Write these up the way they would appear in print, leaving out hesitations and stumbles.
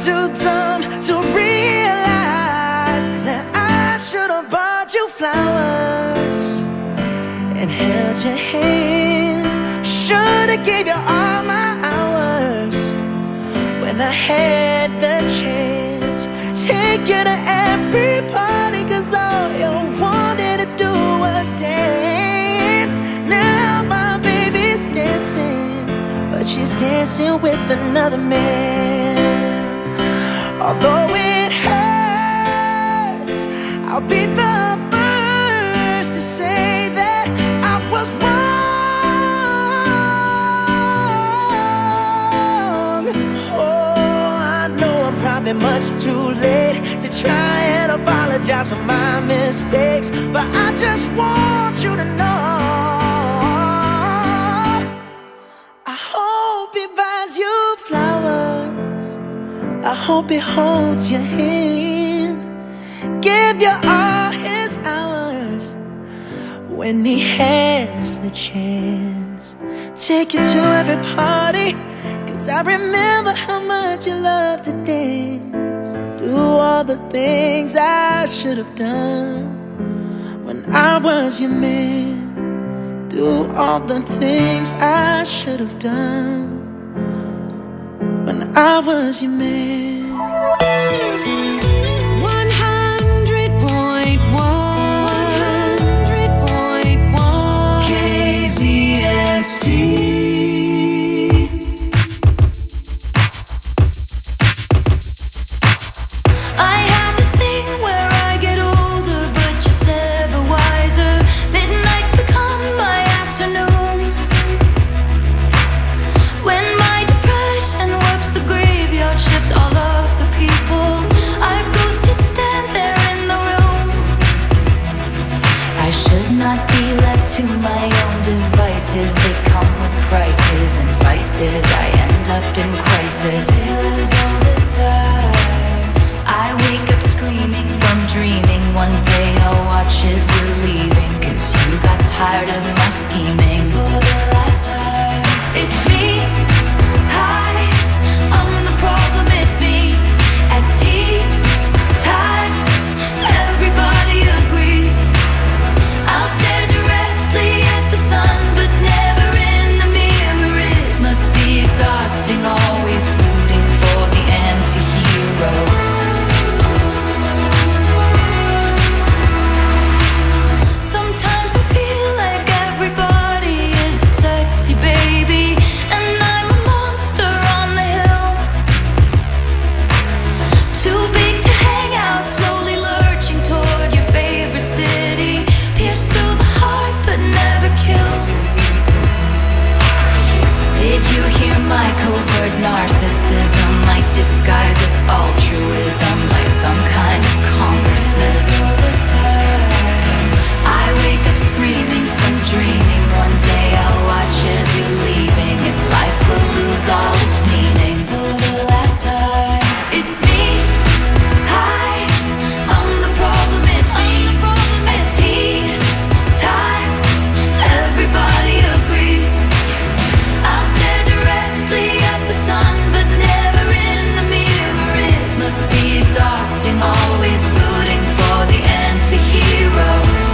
too dumb to realize that I should have bought you flowers and held your hand. Should have gave you all my hours when I had the chance. Take you to every party, 'cause all you wanted to do was dance. Now my baby's dancing, but she's dancing with another man. Although it hurts, I'll be the first to say that I was wrong. Oh, I know I'm probably much too late to try and apologize for my mistakes, but I just want you to know I hope he buys you flowers, I hope he holds your hand, give you all his hours when he has the chance. Take you to every party, 'cause I remember how much you love to dance. Do all the things I should have done when I was your man. Do all the things I should have done when I was your man. 100.1 KZST. I have this thing where I get older, but just never wiser. Midnights become my afternoons, when my depression works the graveyard shift. All of the people I've ghosted stand there in the room. I should not be left to my own devices. They come with prices and vices. I end up in crisis. All this time I wake up screaming from dreaming. One day I'll watch as you're leaving, 'cause you got tired of my scheming. For the last time, it's me. Hi, I'm the problem, it's me. At tea time, everybody agrees. I'll stare directly at the sun, but never in the mirror. It must be exhausting, always rooting for the anti-hero. Sometimes I feel like everybody is a sexy baby, and I'm a monster on the hill. Too big to hang out, slowly lurching toward your favorite city. Pierced through the heart, but never killed. Did you hear my covert narcissism? Like disguise as altruism, like some kind of consciousness. All this time I wake up screaming from dreaming. One day I'll watch as you're leaving, and life will lose all its meaning. For the last time, it's me. Hi, I'm the problem, it's me. At tea time, everybody agrees. I'll stare directly at the sun, but never in the mirror. It must be exhausting, always rooting for the anti-hero.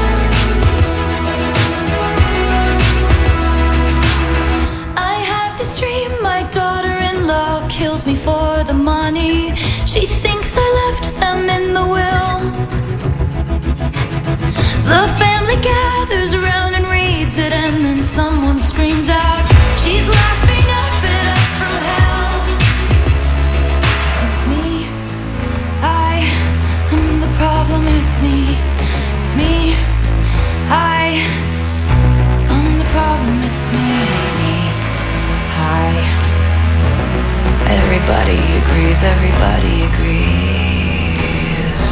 I have this dream, my daughter-in-law kills me for the money. She thinks I left them in the will. The family gathers around and reads it, and then someone screams out, she's laughing up at us from hell. It's me. I am the problem, it's me. It's me. I am the problem, it's me. It's me. Hi. Everybody agrees, everybody agrees.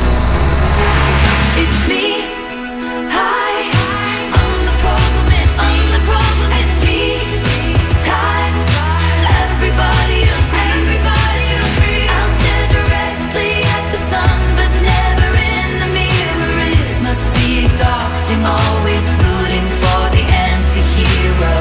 It's me. Hi, I'm the problem, it's me. I'm the problem, it's me. Time, everybody agrees. I'll stare directly at the sun, but never in the mirror. It must be exhausting, always rooting for the anti-hero.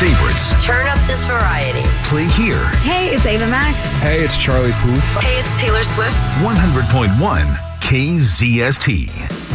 favorites. Turn up this variety. Play here. Hey, it's Ava Max. Hey, it's Charlie Puth. Hey, it's Taylor Swift. 100.1 KZST.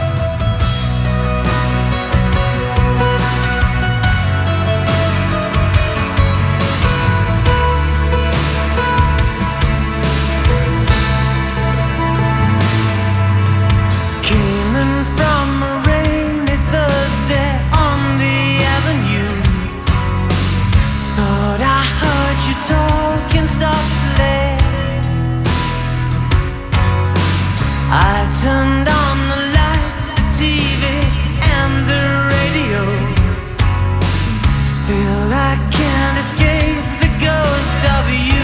Turned on the lights, the TV, and the radio. Still I can't escape the ghost of you.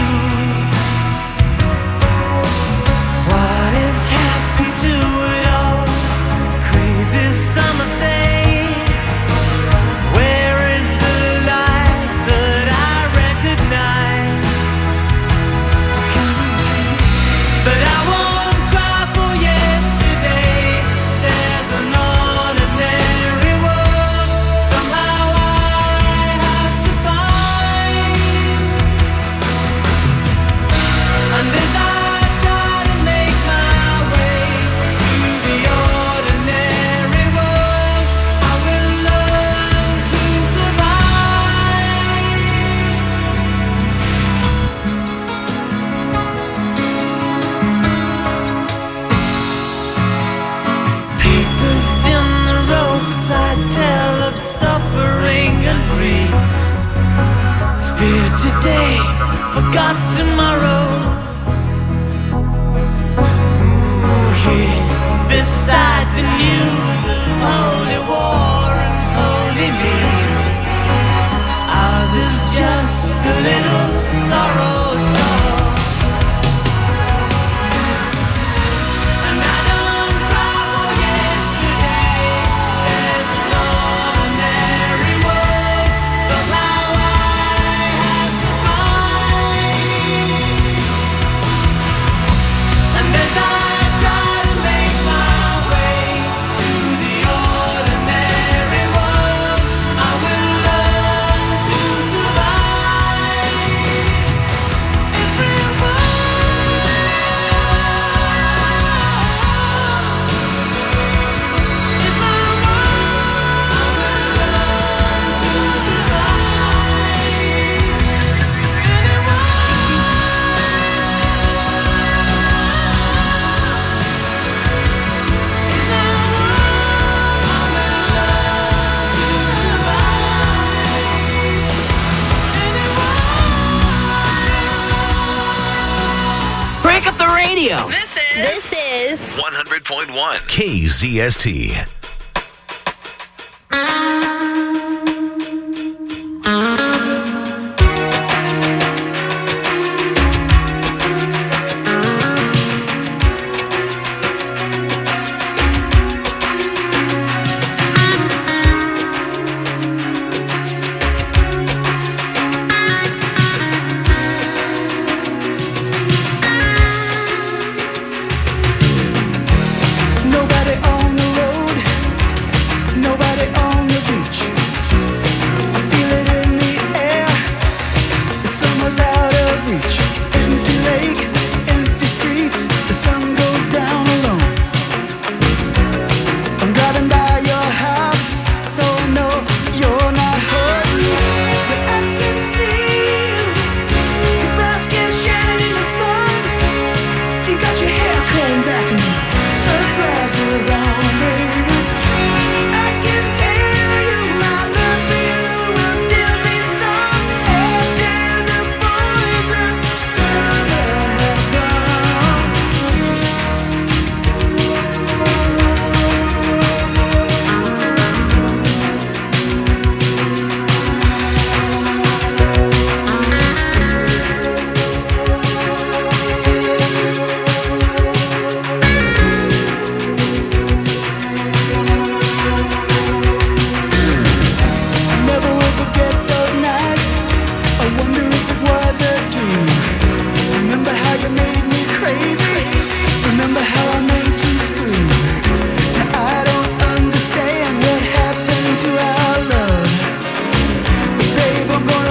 What has happened to it all? Crazy summer say, where is the light that I recognize? But I won't. Fear today, forgot tomorrow. Ooh, here beside the news of holy war and holy me, ours is just a little sorrow talk. And I don't cry for yesterday. There's an ordinary world. Somehow This is 100.1 KZST. I'm gonna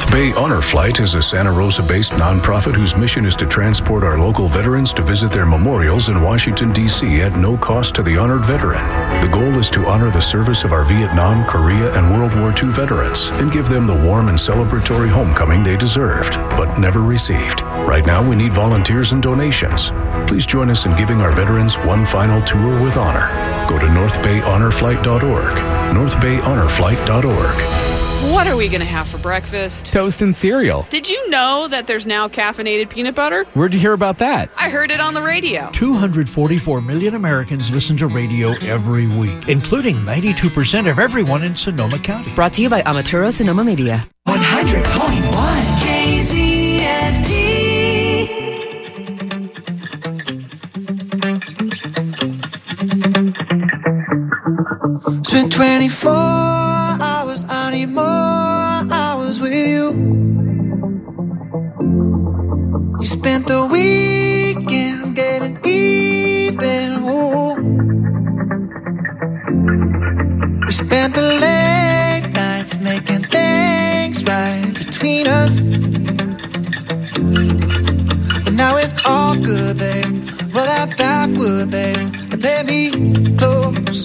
North Bay Honor Flight is a Santa Rosa-based nonprofit whose mission is to transport our local veterans to visit their memorials in Washington, D.C. at no cost to the honored veteran. The goal is to honor the service of our Vietnam, Korea, and World War II veterans and give them the warm and celebratory homecoming they deserved, but never received. Right now, we need volunteers and donations. Please join us in giving our veterans one final tour with honor. Go to northbayhonorflight.org. northbayhonorflight.org. What are we going to have for breakfast? Toast and cereal. Did you know that there's now caffeinated peanut butter? Where'd you hear about that? I heard it on the radio. 244 million Americans listen to radio every week, including 92% of everyone in Sonoma County. Brought to you by Amaturo Sonoma Media. 100.1 KZST. Spent 24 hours, I need more hours with you. You spent the weekend getting even. Ooh. We spent the late nights making things right between us. And now it's all good, babe. Roll that backward, babe, and play me close.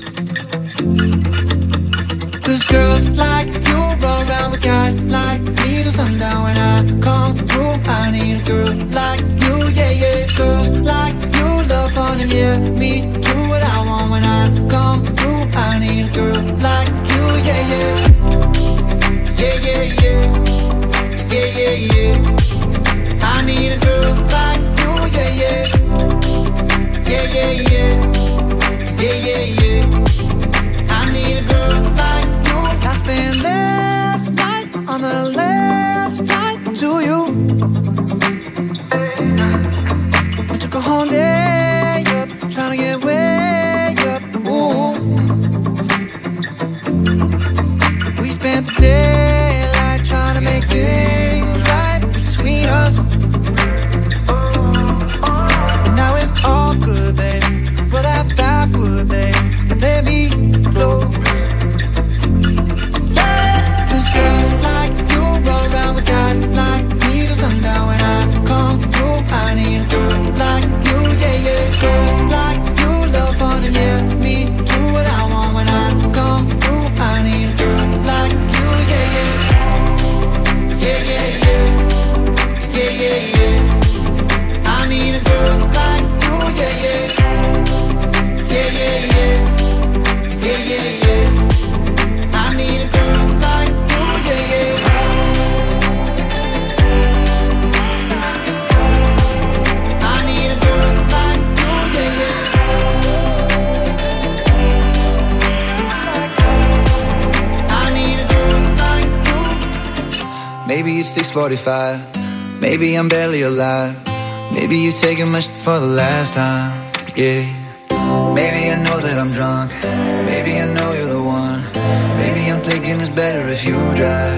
Cause girls like you run around with guys like me till sundown. When I come through, I need a girl like you, yeah, yeah. Girls like you love fun and yeah, me do what I want. When I come through, I need a girl like you, yeah, yeah. Yeah, yeah, yeah. Yeah, yeah, yeah. I need a girl like you, yeah, yeah. Yeah, yeah, yeah. Yeah, yeah, yeah. I need a girl like you. I spent last night on the last flight to you. I took a whole day up, trying to get way up. Ooh. We spent the daylight trying to make things right between us. And now it's all good, babe. Roll that backward, babe, and play me close. Cause girls like you run around with guys like me till sundown. When I come through, I need a girl like you, yeah, yeah. Girls like you love fun and yeah, me do what I want. When I come through, I need a girl like you, yeah, yeah. Yeah, yeah, yeah. Yeah, yeah, yeah. I need a girl like you, yeah, yeah. Yeah, yeah, yeah. Yeah, yeah, yeah. I need a girl like you, yeah, yeah. I need a girl like you, yeah, yeah. I need a girl like you. Maybe it's 6:45. Maybe I'm barely alive. Maybe you're taking my shit for the last time. Yeah. Maybe I know that I'm drunk. Maybe I know you're the one. Maybe I'm thinking it's better if you drive.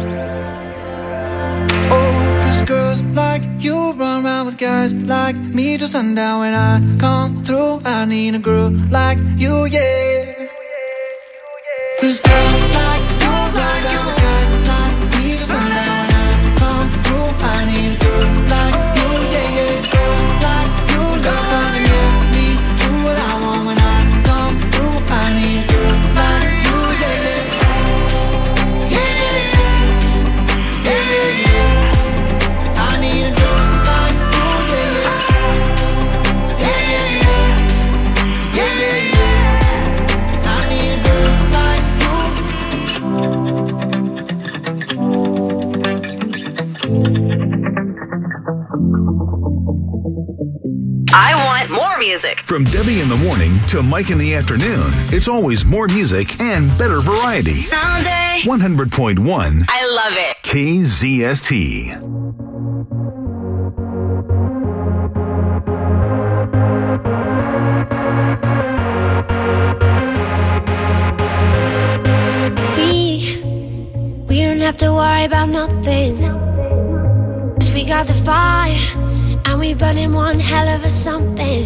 Oh, cause girls like you run around with guys like me till sundown. When I come through, I need a girl like you, yeah. Cause girls like you run around with guys like me till sundown. When I come through, I need a girl like you, yeah, yeah. Girls like you love fun and yeah, me do what I want. When I come through, I need a girl like you, yeah, yeah. Yeah, yeah, yeah. Yeah, yeah, yeah. I need a girl like you, yeah, yeah. Yeah, yeah, yeah. Yeah, yeah, yeah. I need a girl like you. I want more music. From Debbie in the morning to Mike in the afternoon, it's always more music and better variety. All day. 100.1 I love it. KZST. We don't have to worry about nothing. 'Cause we got the fire, and we burning one hell of a something.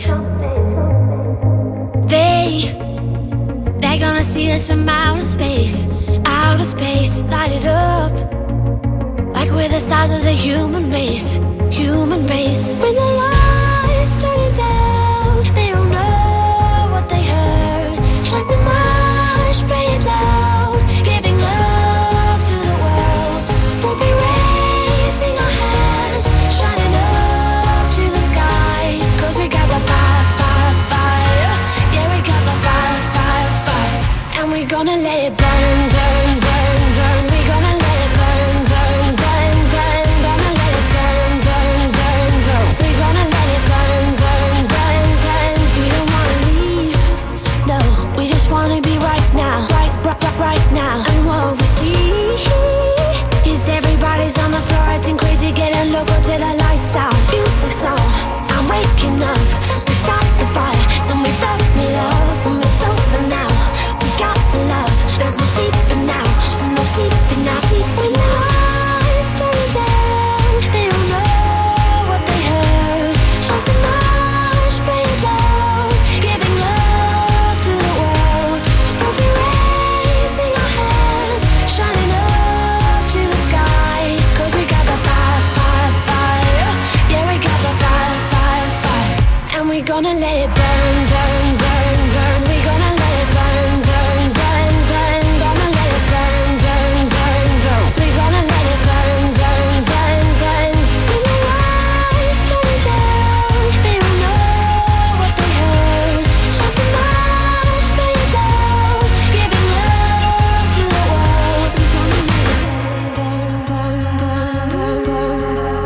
They're gonna see us from outer space, light it up. like we're the stars of the human race, human race. When the lights turning down, they don't know what they heard. Strike the march, play it loud, giving love to the world. We'll be raising our hands, shining up to the sky. 'Cause we got the fire, fire, fire. Yeah, we got the fire, fire, fire. And we're gonna let it burn, burn, burn, burn. We're gonna let it burn, burn, burn, burn. Gonna let it burn, burn, burn, burn. We're gonna let it burn, burn, burn, burn. We don't wanna leave, no. We just wanna be right now, right, right, right, right now. And what we see is everybody's on the floor acting crazy, getting loco till the lights out. Music's on, I'm waking up. We start the fire, then we burn it up. And we're sober now, we got the love. There's no sleeping now, no sleeping now. When the lights turn down, they don't know what they heard. Strike the march, play it loud, giving love to the world. We'll be raising our hands, shining up to the sky. 'Cause we got the fire, fire, fire. Yeah, we got the fire, fire, fire. And we're gonna let it burn, burn, burn, burn. We're gonna let it burn, burn, burn, burn. Gonna let it burn, burn, burn, burn. We're gonna let it burn, burn, burn, burn. When the lights turn down, they don't know what they heard. Strike the march, play it loud, giving love to the world. We're gonna let it burn, burn, burn, burn, burn,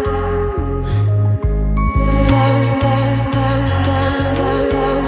burn, burn, burn, burn, burn, burn.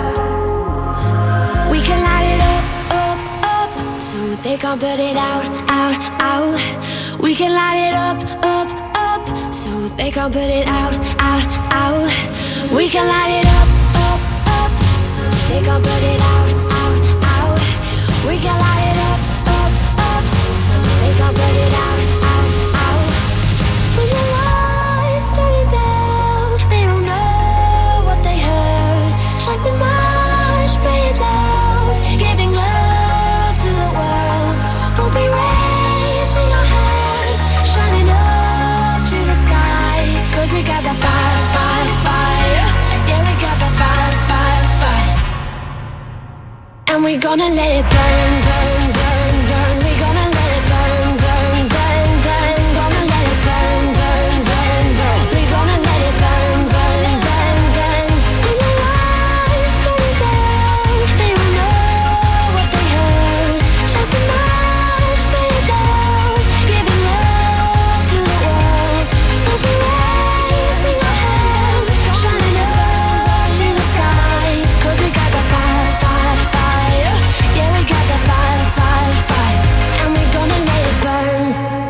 We can light it up, up, up, so they can't put it out, out, out. We can light it up, up, up, so they can't put it out, out, out. We can light it up, up, up, so they can't put it out, out, out. We can light it up, up, up, so they can't put it out, out, out. When the lights turn down, they don't know what they heard. Strike the march, play it loud, giving love to the world. We'll be raising our hands, shining up to the sky. 'Cause we got the fire, fire, fire. Yeah, we got the fire, fire, fire. And we're gonna let it burn, burn, burn, burn. We're gonna let it burn, burn, burn, burn. Gonna let it burn, burn, burn, burn. We're gonna let it burn, burn, burn, burn. When the lights turn down, they don't know what they heard. Strike the march, play it loud, giving love to the world. We'll be raising our hands, shining up to the sky. 'Cause we got the fire, fire, fire. Yeah, we got the fire, fire, fire. And we're gonna let it burn.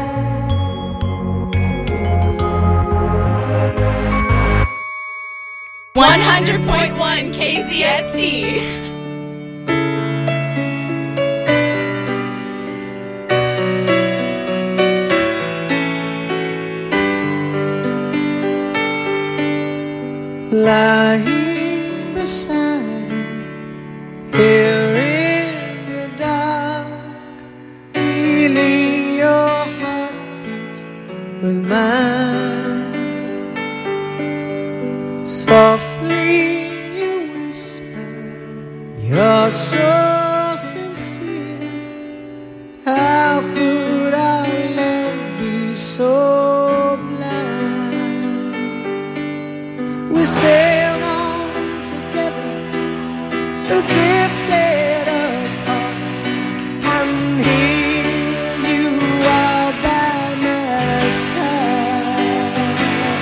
100.1 KZST. Lying beside you, here in the dark, feeling your heartbeat with mine. Softly you whisper, you're so sincere. How could our love be so blind? We sailed on together, drifted apart, and here you are by my side.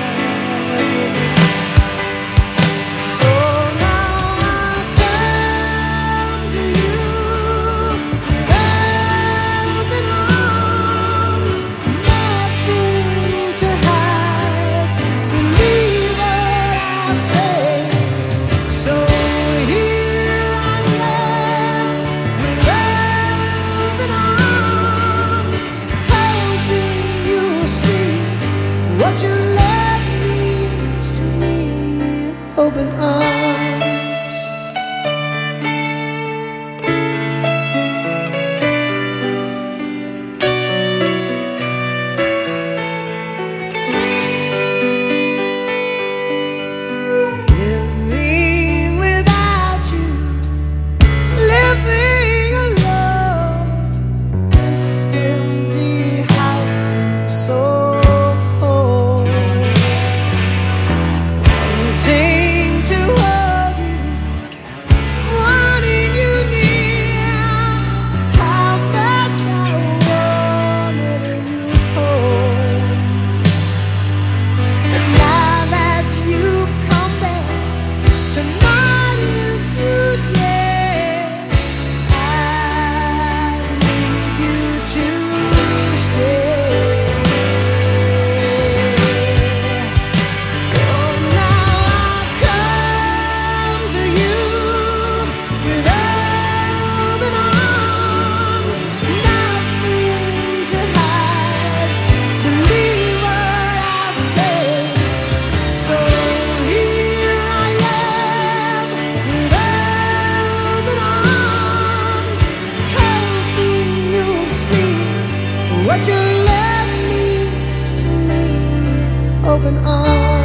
So now I come to you, open arms, nothing to hide. Believe what I say. So here I am, with open arms, hoping you'll see what your love means to me. Open arms. open arms.